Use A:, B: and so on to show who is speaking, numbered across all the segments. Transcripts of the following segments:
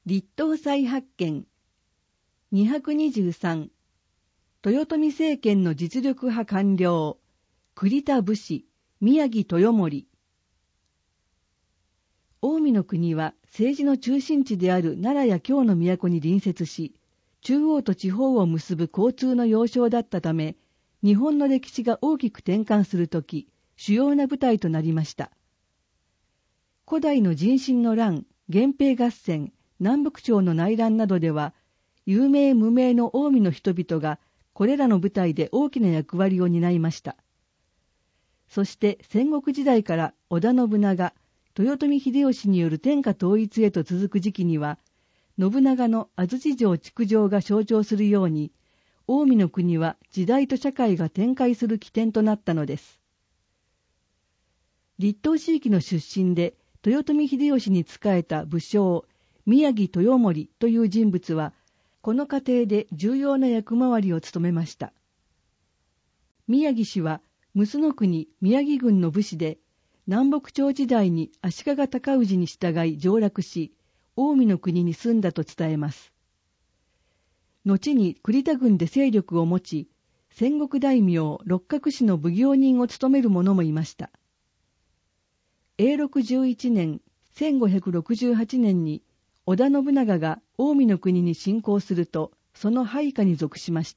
A: 立東祭発見。223、豊臣政権の実力派官僚、栗田武士、宮城豊盛。近江の国は政治の中心地である奈良や京の都に隣接し、中央と地方を結ぶ交通の要衝だったため、日本の歴史が大きく転換するとき、主要な舞台となりました。古代の壬申の乱、源平合戦、南北朝の内乱などでは、有名無名の近江の人々がこれらの舞台で大きな役割を担いました。そして戦国時代から織田信長、豊臣秀吉による天下統一へと続く時期には、信長の安土城築城が象徴するように、近江の国は時代と社会が展開する起点となったのです。立東地域の出身で豊臣秀吉に仕えた武将、宮城豊盛という人物は、この過程で重要な役回りを務めました。宮城氏は、陸奥国宮城郡の武士で、南北朝時代に足利尊氏に従い上洛し、近江の国に住んだと伝えます。後に栗田郡で勢力を持ち、戦国大名六角氏の奉行人を務める者もいました。永禄11年、1568年に、織田信長が近江の国に侵攻すると、その配下に属しました。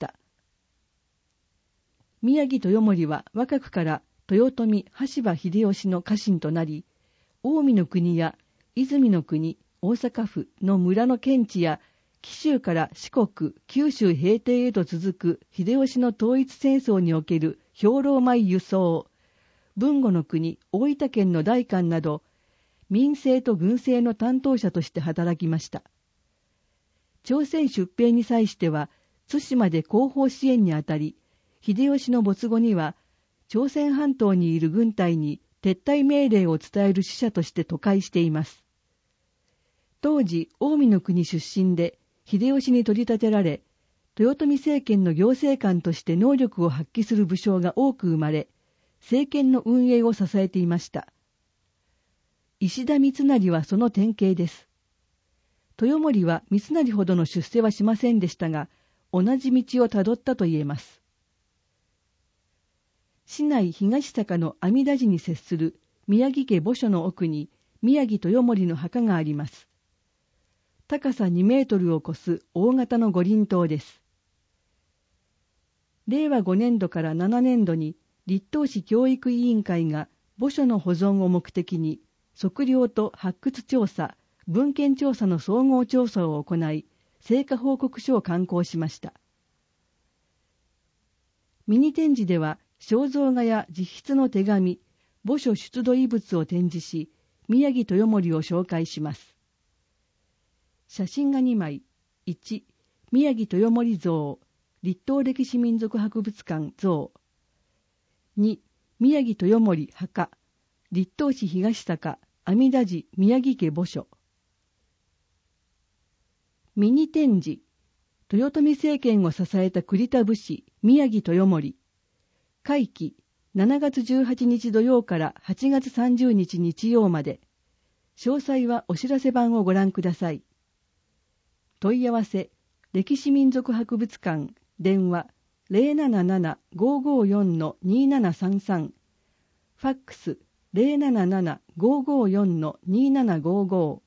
A: 宮城豊盛は若くから豊臣羽柴秀吉の家臣となり、近江の国や泉の国、大阪府の村の県地や、紀州から四国、九州平定へと続く秀吉の統一戦争における兵糧米輸送、豊後の国、大分県の代官など、民政と軍政の担当者として働きました。朝鮮出兵に際しては、対馬で後方支援にあたり、秀吉の没後には、朝鮮半島にいる軍隊に撤退命令を伝える使者として渡海しています。当時、近江の国出身で、秀吉に取り立てられ、豊臣政権の行政官として能力を発揮する武将が多く生まれ、政権の運営を支えていました。石田三成はその典型です。豊盛は三成ほどの出世はしませんでしたが、同じ道をたどったと言えます。市内東坂の阿弥陀寺に接する宮城家墓所の奥に宮城豊盛の墓があります。高さ2メートルを超す大型の五輪塔です。令和5年度から7年度に立東市教育委員会が墓所の保存を目的に測量と発掘調査、文献調査の総合調査を行い、成果報告書を刊行しました。ミニ展示では、肖像画や自筆の手紙、墓所出土遺物を展示し、宮城豊盛を紹介します。写真が2枚。1、宮城豊盛像、立東歴史民俗博物館像。2、宮城豊盛墓、立東市東坂、阿弥陀寺宮城家墓所。ミニ展示、豊臣政権を支えた栗田武士、宮城豊盛。会期、7月18日土曜から8月30日日曜まで。詳細はお知らせ版をご覧ください。問い合わせ、歴史民俗博物館、電話、077-554-2733、ファックス、077-554-2755